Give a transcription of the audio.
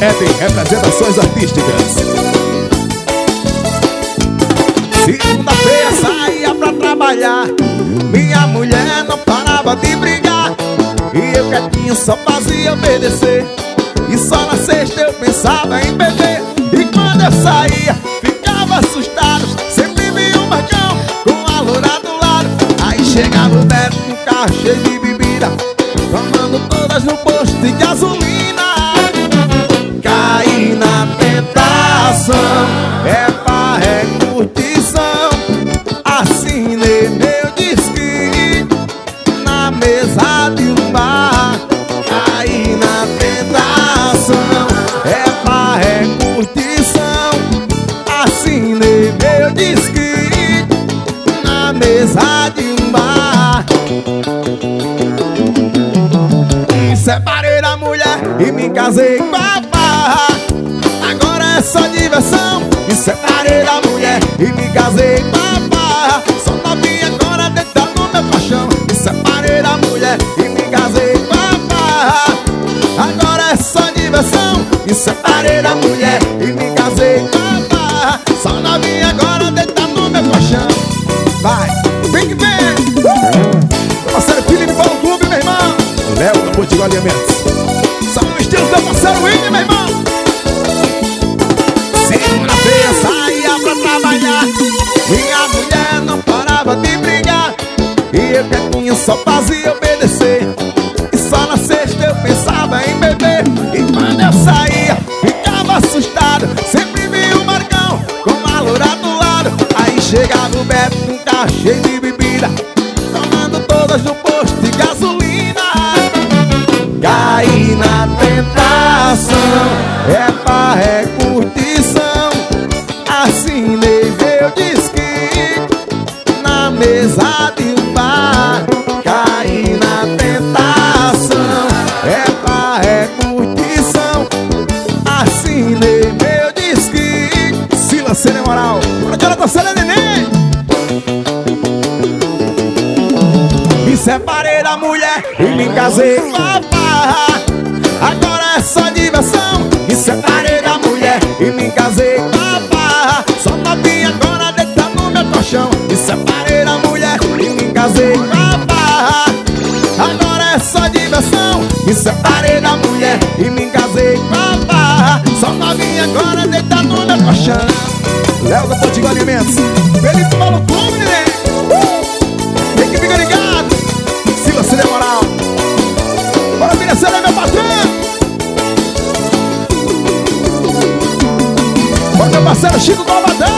Eden Representações Artísticas. Segunda-feira saía pra trabalhar, minha mulher não parava de brigar, e eu quietinho só fazia obedecer. E só na sexta eu pensava em beber. E quando eu saía, ficava assustado, sempre via um Marcão com a loura do lado. Aí chegava o Beto com um carro cheio de bebida, tomando todas no posto de gasolina. Caí na tentação, é pá, é curtição. Assinei meu disque na mesa de um bar. Caí na tentação, é pá, é curtição. Assinei meu disque na mesa de um bar. Me separei da mulher e me casei com a barra. Agora é só diversão. Me separei da mulher e me casei com a barra. Só novinha agora deitar no meu colchão. Me separei da mulher e me casei com a barra. Agora é só diversão. Me separei da mulher e me casei com a barra. Só novinha agora deitar no meu colchão. Vai, vem que vem. Meu parceiro Felipe Paulo Clube, meu irmão. Léo da Potiguar Alimentos. São os estilos do parceiro William, meu irmão. Segunda-feira saía pra trabalhar, minha mulher não parava de brigar, e eu quietinho só fazia obedecer. E só na sexta eu pensava em beber. E quando eu saía, ficava assustado, sempre via o Marcão com a loura do lado. Aí chegava o Beto com um carro cheio de bebida, tomando todas no posto de gasolina. Caí na tentação, é pá, é curtição. Assinei meu disque na mesa de um bar. Caí na tentação, é pá, é curtição. Assinei meu disque. Silas Cine Moral. Jonathan Cine Neném. Me separei da mulher e me casei com a barra. Agora é só diversão. Me separei da mulher e me casei com a barra. Só novinha agora deitar no meu colchão. Me separei da mulher e me casei com a barra. Agora é só diversão. Me separei da mulher e me casei com a barra. Só novinha agora deitar no meu colchão. Léo da Potiguar Alimentos. Felipe Paulo Clube, né? Tem que ficar ligado. Silas Cine Moral. Bora, Financeira, meu patrão. Bora, meu parceiro Chico Galvadão.